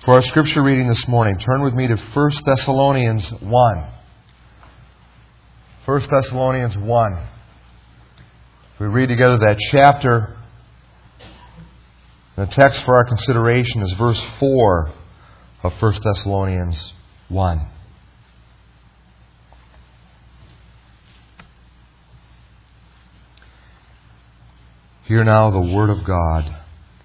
For our Scripture reading this morning, turn with me to 1 Thessalonians 1. 1 Thessalonians 1. We read together that chapter. The text for our consideration is verse 4 of 1 Thessalonians 1. Hear now the Word of God.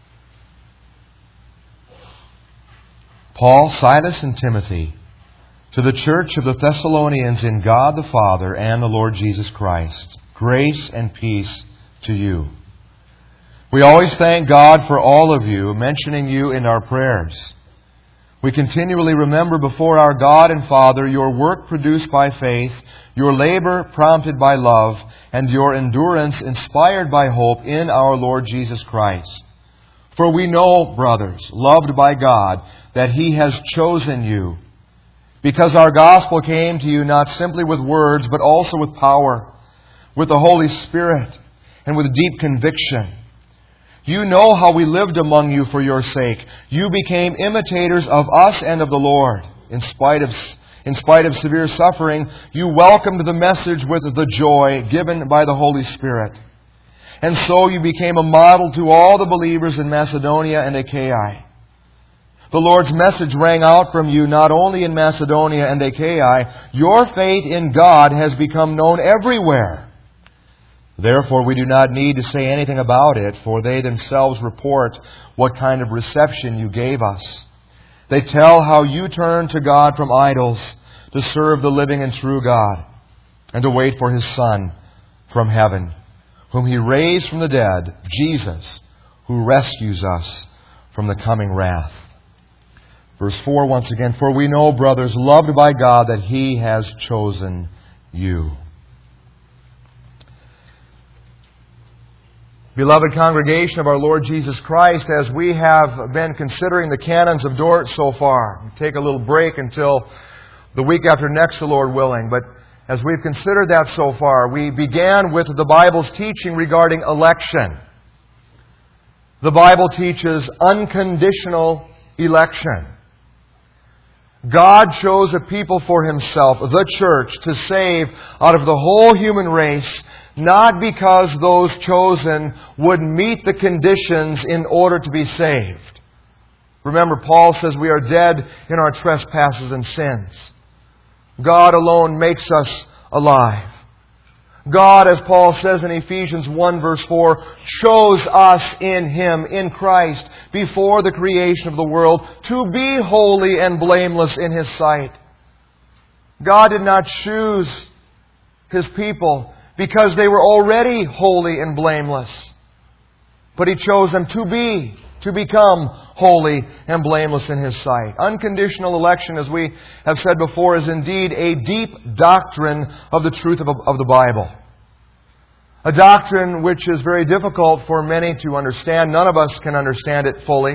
Paul, Silas, and Timothy, to the church of the Thessalonians in God the Father and the Lord Jesus Christ, grace and peace to you. We always thank God for all of you, mentioning you in our prayers. We continually remember before our God and Father your work produced by faith, your labor prompted by love, and your endurance inspired by hope in our Lord Jesus Christ. For we know, brothers, loved by God, that He has chosen you, because our gospel came to you not simply with words, but also with power, with the Holy Spirit, and with deep conviction. You know how we lived among you for your sake. You became imitators of us and of the Lord. In spite of severe suffering, you welcomed the message with the joy given by the Holy Spirit. And so you became a model to all the believers in Macedonia and Achaia. The Lord's message rang out from you not only in Macedonia and Achaia. Your faith in God has become known everywhere. Therefore, we do not need to say anything about it, for they themselves report what kind of reception you gave us. They tell how you turned to God from idols to serve the living and true God, and to wait for His Son from heaven, whom He raised from the dead, Jesus, who rescues us from the coming wrath. Verse 4 once again, for we know, brothers, loved by God, that He has chosen you. Beloved congregation of our Lord Jesus Christ, as we have been considering the canons of Dort so far, we take a little break until the week after next, the Lord willing. But as we've considered that so far, we began with the Bible's teaching regarding election. The Bible teaches unconditional election. God chose a people for Himself, the church, to save out of the whole human race, not because those chosen would meet the conditions in order to be saved. Remember, Paul says we are dead in our trespasses and sins. God alone makes us alive. God, as Paul says in Ephesians 1 verse 4, chose us in Him, in Christ, before the creation of the world, to be holy and blameless in His sight. God did not choose His people because they were already holy and blameless, but He chose them to become holy and blameless in His sight. Unconditional election, as we have said before, is indeed a deep doctrine of the truth of the Bible. A doctrine which is very difficult for many to understand. None of us can understand it fully.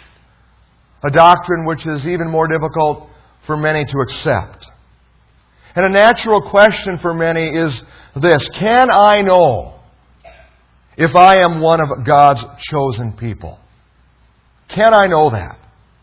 A doctrine which is even more difficult for many to accept. And a natural question for many is this: can I know if I am one of God's chosen people? Can I know that?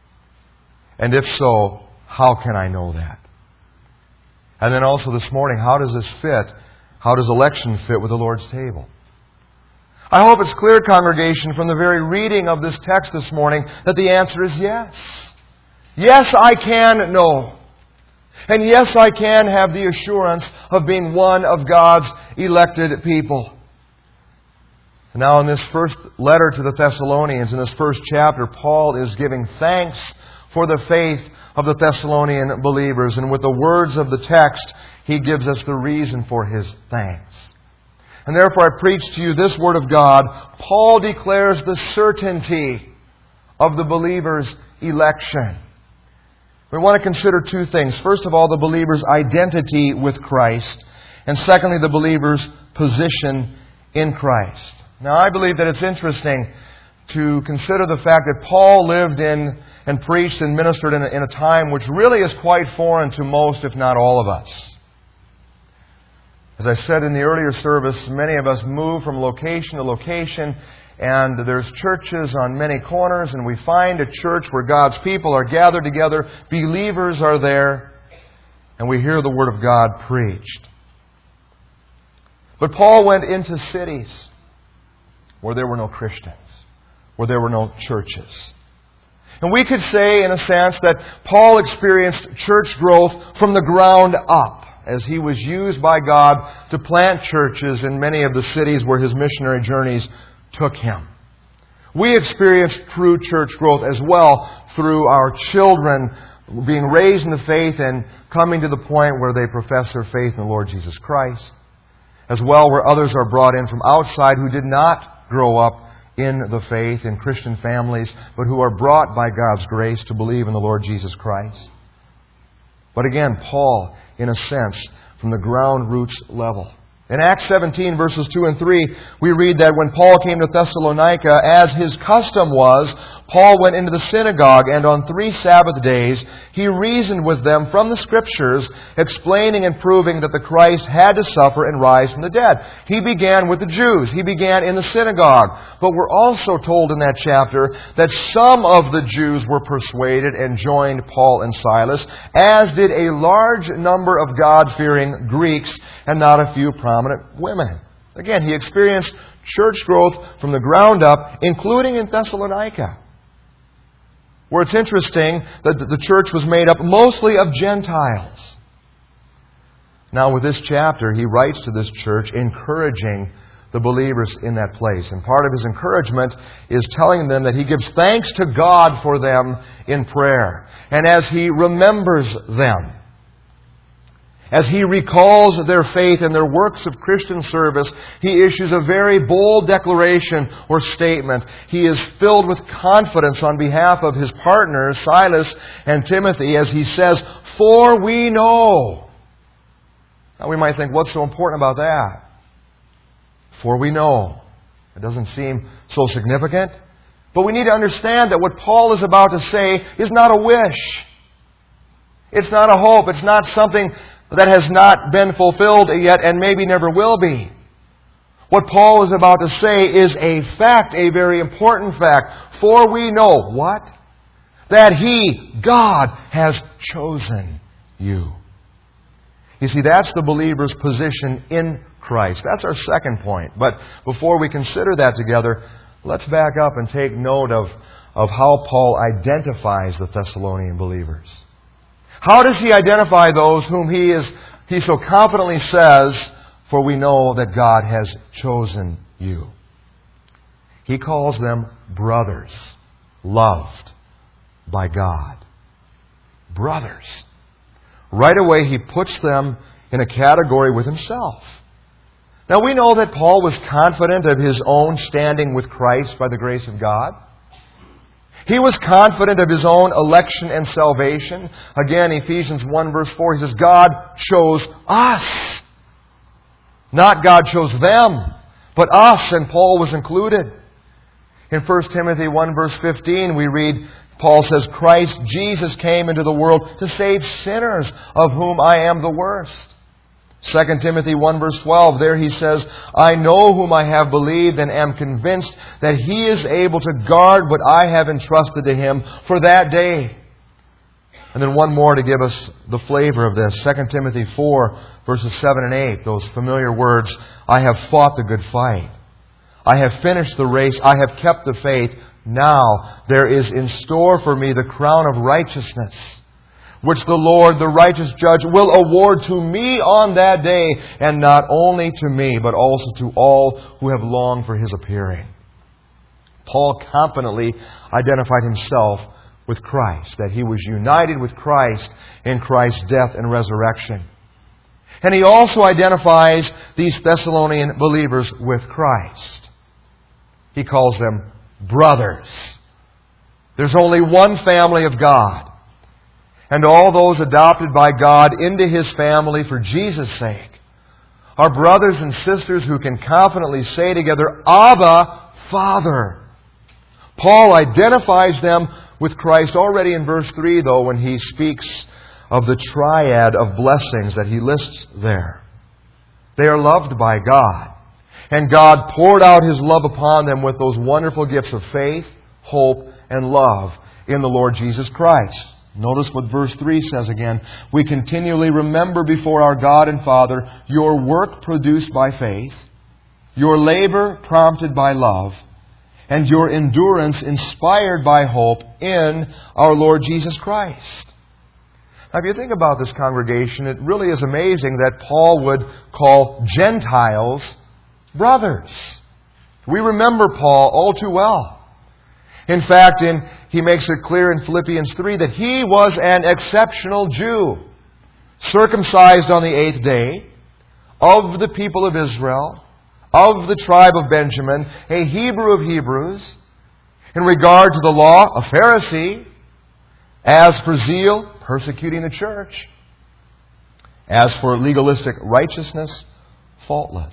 And if so, how can I know that? And then also this morning, how does this fit? How does election fit with the Lord's table? I hope it's clear, congregation, from the very reading of this text this morning, that the answer is yes. Yes, I can know. And yes, I can have the assurance of being one of God's elected people. Now, in this first letter to the Thessalonians, in this first chapter, Paul is giving thanks for the faith of the Thessalonian believers. And with the words of the text, he gives us the reason for his thanks. And therefore I preach to you this Word of God. Paul declares the certainty of the believer's election. We want to consider two things. First of all, the believer's identity with Christ. And secondly, the believer's position in Christ. Now, I believe that it's interesting to consider the fact that Paul lived in and preached and ministered in a time which really is quite foreign to most, if not all of us. As I said in the earlier service, many of us move from location to location, and there's churches on many corners, and we find a church where God's people are gathered together, believers are there, and we hear the Word of God preached. But Paul went into cities where there were no Christians, where there were no churches. And we could say, in a sense, that Paul experienced church growth from the ground up, as he was used by God to plant churches in many of the cities where his missionary journeys took him. We experienced true church growth as well through our children being raised in the faith and coming to the point where they profess their faith in the Lord Jesus Christ, as well where others are brought in from outside who did not grow up in the faith, in Christian families, but who are brought by God's grace to believe in the Lord Jesus Christ. But again, Paul, in a sense, from the ground roots level. In Acts 17, verses 2 and 3, we read that when Paul came to Thessalonica, as his custom was, Paul went into the synagogue, and on 3 Sabbath days he reasoned with them from the Scriptures, explaining and proving that the Christ had to suffer and rise from the dead. He began with the Jews. He began in the synagogue. But we're also told in that chapter that some of the Jews were persuaded and joined Paul and Silas, as did a large number of God-fearing Greeks and not a few prominent women. Again, he experienced church growth from the ground up, including in Thessalonica, where it's interesting that the church was made up mostly of Gentiles. Now, with this chapter, he writes to this church encouraging the believers in that place. And part of his encouragement is telling them that he gives thanks to God for them in prayer. And as he remembers them, as he recalls their faith and their works of Christian service, he issues a very bold declaration or statement. He is filled with confidence on behalf of his partners, Silas and Timothy, as he says, "For we know." Now we might think, what's so important about that? For we know. It doesn't seem so significant. But we need to understand that what Paul is about to say is not a wish. It's not a hope. It's not something that has not been fulfilled yet and maybe never will be. What Paul is about to say is a fact, a very important fact. For we know what? That He, God, has chosen you. You see, that's the believer's position in Christ. That's our second point. But before we consider that together, let's back up and take note of how Paul identifies the Thessalonian believers. How does he identify those whom he so confidently says, "For we know that God has chosen you"? He calls them brothers, loved by God. Brothers. Right away, he puts them in a category with himself. Now, we know that Paul was confident of his own standing with Christ by the grace of God. He was confident of his own election and salvation. Again, Ephesians 1 verse 4, he says, God chose us. Not God chose them, but us, and Paul was included. In 1 Timothy 1 verse 15, we read, Paul says, Christ Jesus came into the world to save sinners, of whom I am the worst. 2 Timothy 1 verse 12, there he says, I know whom I have believed and am convinced that He is able to guard what I have entrusted to Him for that day. And then one more to give us the flavor of this. 2 Timothy 4 verses 7 and 8, those familiar words, I have fought the good fight. I have finished the race. I have kept the faith. Now there is in store for me the crown of righteousness, which the Lord, the righteous judge, will award to me on that day, and not only to me, but also to all who have longed for His appearing. Paul confidently identified himself with Christ, that he was united with Christ in Christ's death and resurrection. And he also identifies these Thessalonian believers with Christ. He calls them brothers. There's only one family of God. And all those adopted by God into His family for Jesus' sake are brothers and sisters who can confidently say together, Abba, Father. Paul identifies them with Christ already in verse 3, though, when he speaks of the triad of blessings that he lists there. They are loved by God. And God poured out His love upon them with those wonderful gifts of faith, hope, and love in the Lord Jesus Christ. Notice what verse 3 says again. We continually remember before our God and Father your work produced by faith, your labor prompted by love, and your endurance inspired by hope in our Lord Jesus Christ. Now, if you think about this congregation, it really is amazing that Paul would call Gentiles brothers. We remember Paul all too well. In fact, he makes it clear in Philippians 3 that he was an exceptional Jew, circumcised on the 8th day, of the people of Israel, of the tribe of Benjamin, a Hebrew of Hebrews, in regard to the law, a Pharisee, as for zeal, persecuting the church, as for legalistic righteousness, faultless.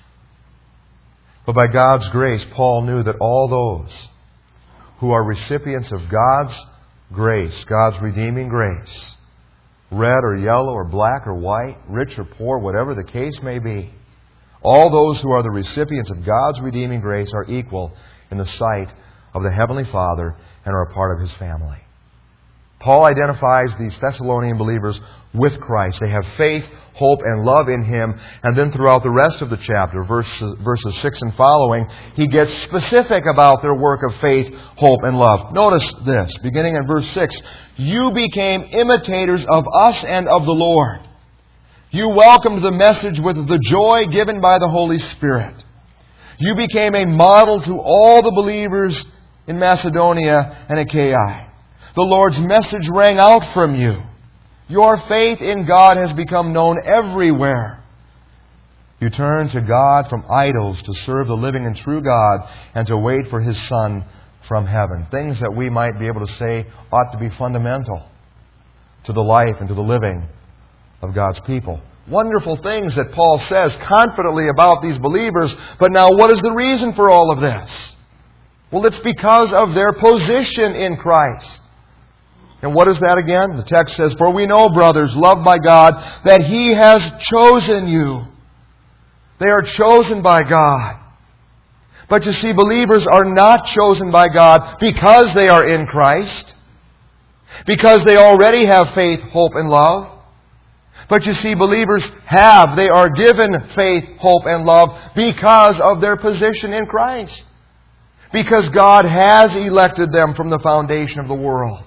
But by God's grace, Paul knew that all those who are recipients of God's grace, God's redeeming grace, red or yellow or black or white, rich or poor, whatever the case may be, all those who are the recipients of God's redeeming grace are equal in the sight of the Heavenly Father and are a part of His family. Paul identifies these Thessalonian believers with Christ. They have faith, hope, and love in Him. And then throughout the rest of the chapter, verses 6 and following, he gets specific about their work of faith, hope, and love. Notice this, beginning in verse 6. You became imitators of us and of the Lord. You welcomed the message with the joy given by the Holy Spirit. You became a model to all the believers in Macedonia and Achaia. The Lord's message rang out from you. Your faith in God has become known everywhere. You turned to God from idols to serve the living and true God and to wait for His Son from heaven. Things that we might be able to say ought to be fundamental to the life and to the living of God's people. Wonderful things that Paul says confidently about these believers. But now, what is the reason for all of this? Well, it's because of their position in Christ. And what is that again? The text says, for we know, brothers, loved by God, that He has chosen you. They are chosen by God. But you see, believers are not chosen by God because they are in Christ, because they already have faith, hope, and love. But you see, believers they are given faith, hope, and love because of their position in Christ. Because God has elected them from the foundation of the world.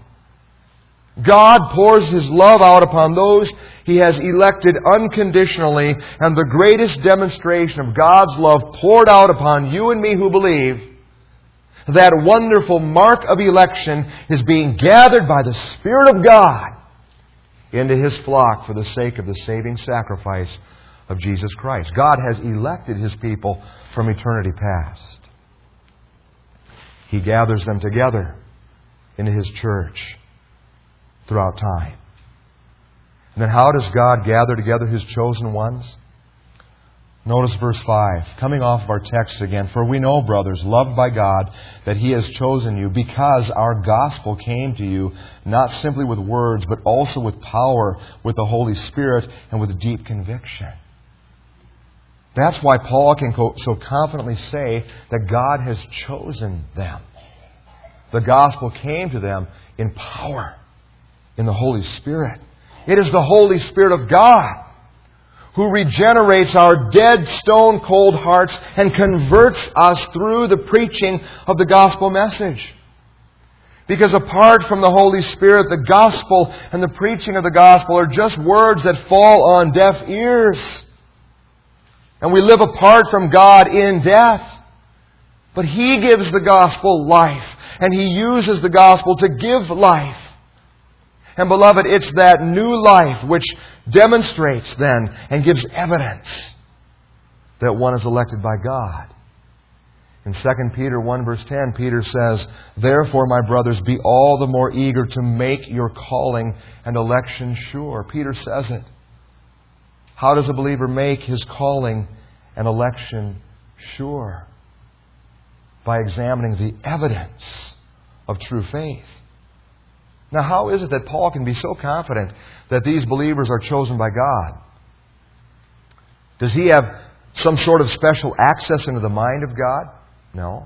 God pours His love out upon those He has elected unconditionally, and the greatest demonstration of God's love poured out upon you and me who believe, that wonderful mark of election is being gathered by the Spirit of God into His flock for the sake of the saving sacrifice of Jesus Christ. God has elected His people from eternity past. He gathers them together into His church throughout time. And then how does God gather together His chosen ones? Notice verse 5, coming off of our text again. For we know, brothers, loved by God, that He has chosen you because our gospel came to you, not simply with words, but also with power, with the Holy Spirit, and with deep conviction. That's why Paul can so confidently say that God has chosen them. The gospel came to them in power, in the Holy Spirit. It is the Holy Spirit of God who regenerates our dead, stone-cold hearts and converts us through the preaching of the gospel message. Because apart from the Holy Spirit, the gospel and the preaching of the gospel are just words that fall on deaf ears. And we live apart from God in death. But He gives the gospel life, and He uses the gospel to give life. And beloved, it's that new life which demonstrates then and gives evidence that one is elected by God. In 2 Peter 1 verse 10, Peter says, therefore, my brothers, be all the more eager to make your calling and election sure. Peter says it. How does a believer make his calling and election sure? By examining the evidence of true faith. Now, how is it that Paul can be so confident that these believers are chosen by God? Does he have some sort of special access into the mind of God? No.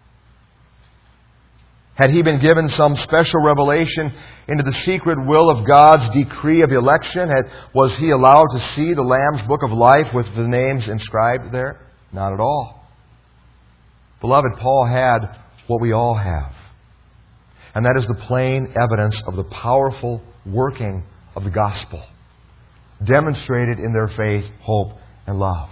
Had he been given some special revelation into the secret will of God's decree of election? Was he allowed to see the Lamb's Book of Life with the names inscribed there? Not at all. Beloved, Paul had what we all have. And that is the plain evidence of the powerful working of the gospel, demonstrated in their faith, hope, and love.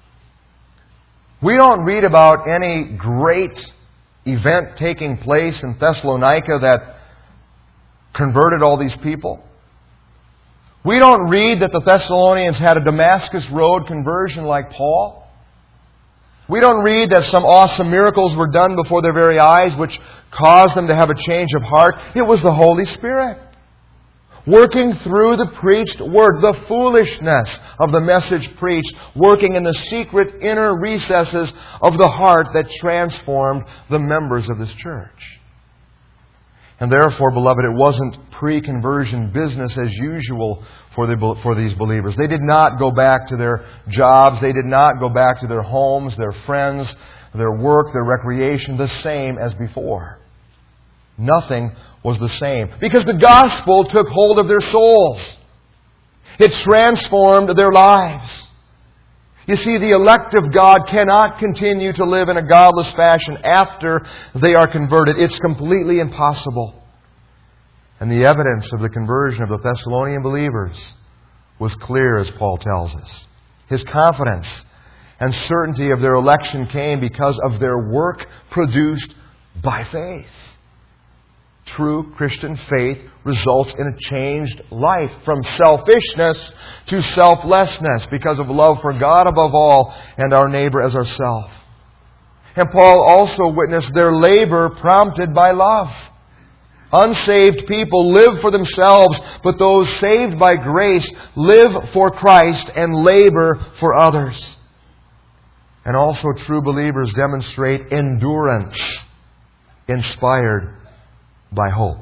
We don't read about any great event taking place in Thessalonica that converted all these people. We don't read that the Thessalonians had a Damascus Road conversion like Paul. We don't read that some awesome miracles were done before their very eyes which caused them to have a change of heart. It was the Holy Spirit working through the preached word, the foolishness of the message preached, working in the secret inner recesses of the heart that transformed the members of this church. And therefore, beloved, it wasn't pre-conversion business as usual for these believers. They did not go back to their jobs. They did not go back to their homes, their friends, their work, their recreation, the same as before. Nothing was the same. Because the gospel took hold of their souls. It transformed their lives. You see, the elect of God cannot continue to live in a godless fashion after they are converted. It's completely impossible. And the evidence of the conversion of the Thessalonian believers was clear, as Paul tells us. His confidence and certainty of their election came because of their work produced by faith. True Christian faith results in a changed life from selfishness to selflessness because of love for God above all and our neighbor as ourselves. And Paul also witnessed their labor prompted by love. Unsaved people live for themselves, but those saved by grace live for Christ and labor for others. And also true believers demonstrate endurance inspired by hope.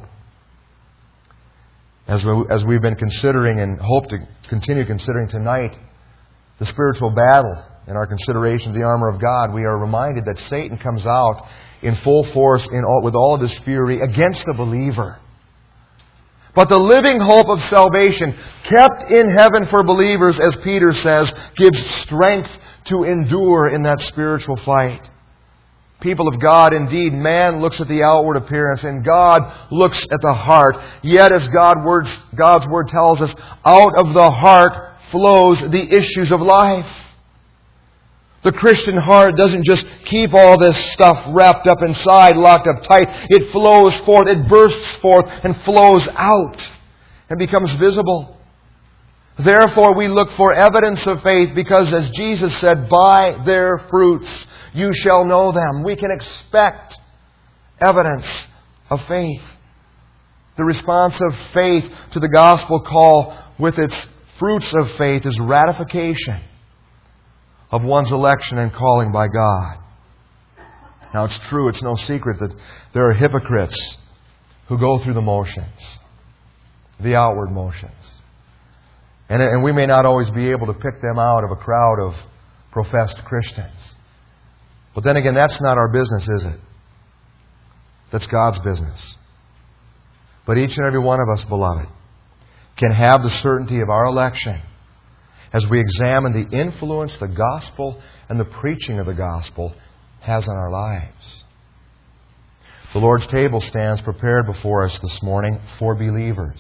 As we've been considering and hope to continue considering tonight, the spiritual battle in our consideration of the armor of God, we are reminded that Satan comes out in full force with all of his fury against the believer. But the living hope of salvation, kept in heaven for believers, as Peter says, gives strength to endure in that spiritual fight. People of God, indeed, man looks at the outward appearance and God looks at the heart. Yet, as God's Word tells us, out of the heart flows the issues of life. The Christian heart doesn't just keep all this stuff wrapped up inside, locked up tight. It flows forth, it bursts forth and flows out and becomes visible. Therefore, we look for evidence of faith because, as Jesus said, by their fruits you shall know them. We can expect evidence of faith. The response of faith to the gospel call with its fruits of faith is ratification of one's election and calling by God. Now, it's true, it's no secret that there are hypocrites who go through the motions, the outward motions. And we may not always be able to pick them out of a crowd of professed Christians. But then again, that's not our business, is it? That's God's business. But each and every one of us, beloved, can have the certainty of our election as we examine the influence the gospel and the preaching of the gospel has on our lives. The Lord's table stands prepared before us this morning for believers.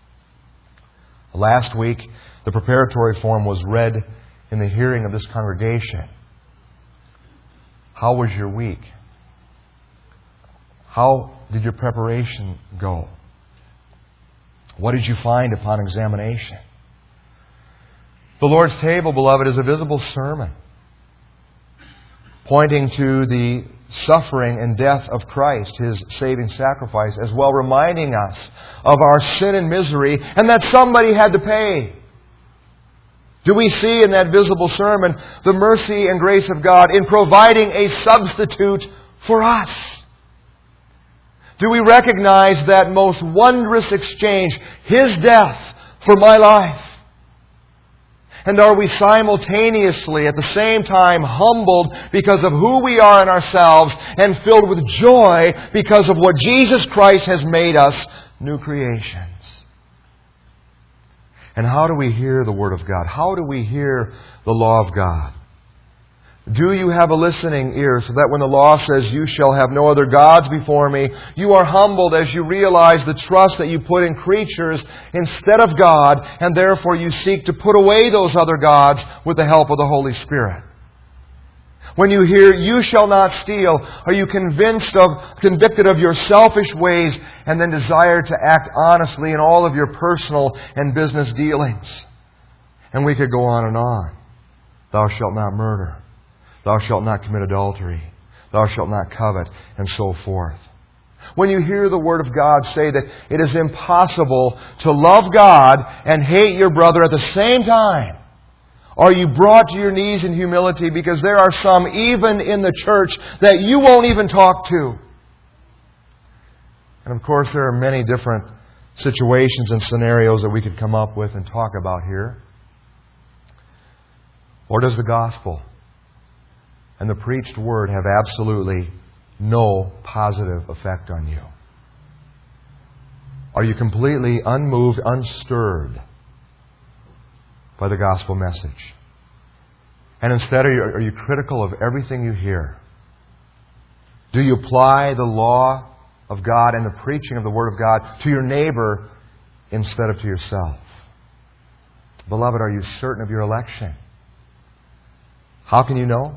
Last week, the preparatory form was read in the hearing of this congregation. How was your week? How did your preparation go? What did you find upon examination? The Lord's table, beloved, is a visible sermon pointing to the suffering and death of Christ, His saving sacrifice, as well reminding us of our sin and misery and that somebody had to pay. Do we see in that visible sermon the mercy and grace of God in providing a substitute for us? Do we recognize that most wondrous exchange, His death for my life? And are we simultaneously, at the same time, humbled because of who we are in ourselves and filled with joy because of what Jesus Christ has made us, new creations? And how do we hear the Word of God? How do we hear the law of God? Do you have a listening ear so that when the law says, "You shall have no other gods before me," you are humbled as you realize the trust that you put in creatures instead of God, and therefore you seek to put away those other gods with the help of the Holy Spirit? When you hear, "You shall not steal," are you convicted of your selfish ways and then desire to act honestly in all of your personal and business dealings? And we could go on and on. "Thou shalt not murder. Thou shalt not commit adultery. Thou shalt not covet," and so forth. When you hear the Word of God say that it is impossible to love God and hate your brother at the same time, are you brought to your knees in humility because there are some, even in the church, that you won't even talk to? And of course, there are many different situations and scenarios that we could come up with and talk about here. Or does the gospel and the preached Word have absolutely no positive effect on you? Are you completely unmoved, unstirred by the gospel message? And instead, are you critical of everything you hear? Do you apply the law of God and the preaching of the Word of God to your neighbor instead of to yourself? Beloved, are you certain of your election? How can you know?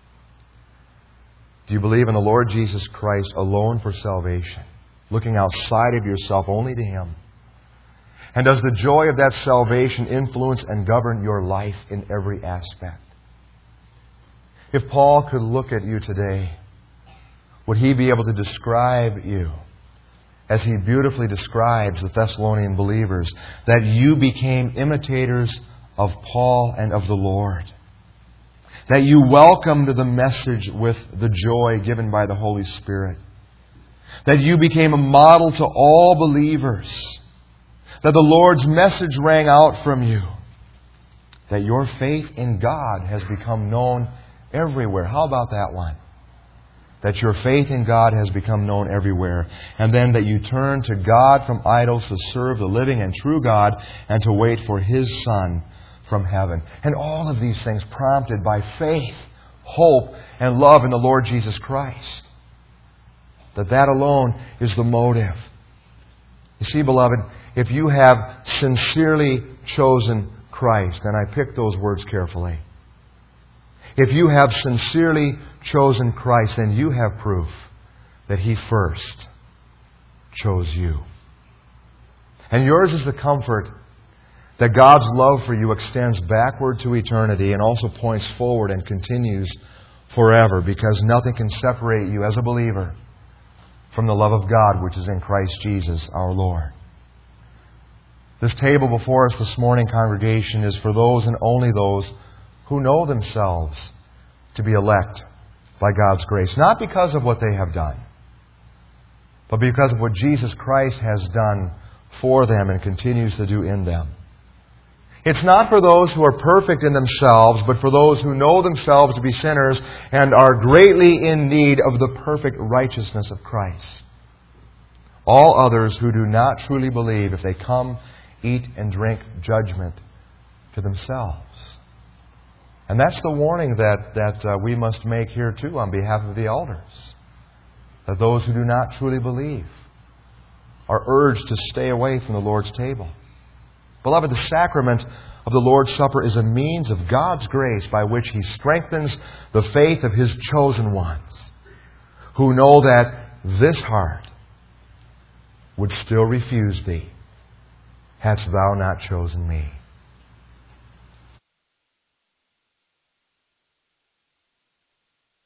Do you believe in the Lord Jesus Christ alone for salvation, looking outside of yourself only to Him? And does the joy of that salvation influence and govern your life in every aspect? If Paul could look at you today, would he be able to describe you as he beautifully describes the Thessalonian believers, that you became imitators of Paul and of the Lord? That you welcomed the message with the joy given by the Holy Spirit. That you became a model to all believers. That the Lord's message rang out from you. That your faith in God has become known everywhere. How about that one? That your faith in God has become known everywhere. And then that you turn to God from idols to serve the living and true God and to wait for His Son from heaven. And all of these things prompted by faith, hope, and love in the Lord Jesus Christ. That alone is the motive. You see, beloved, if you have sincerely chosen Christ, and I picked those words carefully. If you have sincerely chosen Christ, then you have proof that He first chose you. And yours is the comfort that God's love for you extends backward to eternity and also points forward and continues forever, because nothing can separate you as a believer from the love of God which is in Christ Jesus our Lord. This table before us this morning, congregation, is for those and only those who know themselves to be elect by God's grace. Not because of what they have done, but because of what Jesus Christ has done for them and continues to do in them. It's not for those who are perfect in themselves, but for those who know themselves to be sinners and are greatly in need of the perfect righteousness of Christ. All others who do not truly believe, if they come, eat and drink judgment to themselves. And that's the warning that we must make here too on behalf of the elders. That those who do not truly believe are urged to stay away from the Lord's table. Beloved, the sacrament of the Lord's Supper is a means of God's grace by which He strengthens the faith of His chosen ones, who know that this heart would still refuse Thee, hadst Thou not chosen me.